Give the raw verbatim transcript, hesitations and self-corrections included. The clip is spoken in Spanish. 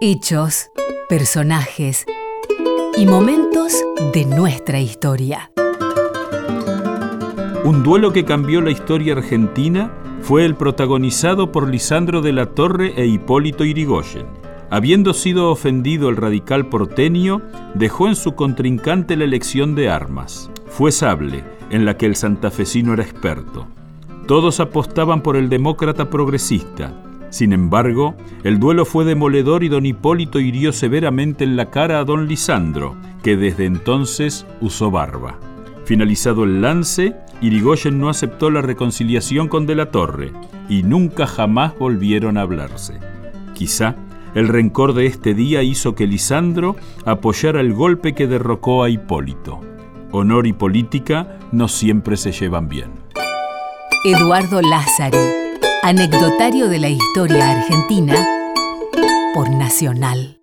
Hechos, personajes y momentos de nuestra historia. Un duelo que cambió la historia argentina fue el protagonizado por Lisandro de la Torre e Hipólito Yrigoyen. Habiendo sido ofendido el radical porteño, dejó en su contrincante la elección de armas. Fue sable, en la que el santafesino era experto. Todos apostaban por el demócrata progresista. Sin embargo, el duelo fue demoledor y don Hipólito hirió severamente en la cara a don Lisandro, que desde entonces usó barba. Finalizado el lance, Yrigoyen no aceptó la reconciliación con de la Torre y nunca jamás volvieron a hablarse. Quizá el rencor de este día hizo que Lisandro apoyara el golpe que derrocó a Hipólito. Honor y política no siempre se llevan bien. Eduardo Lázari, anecdotario de la historia argentina por Nacional.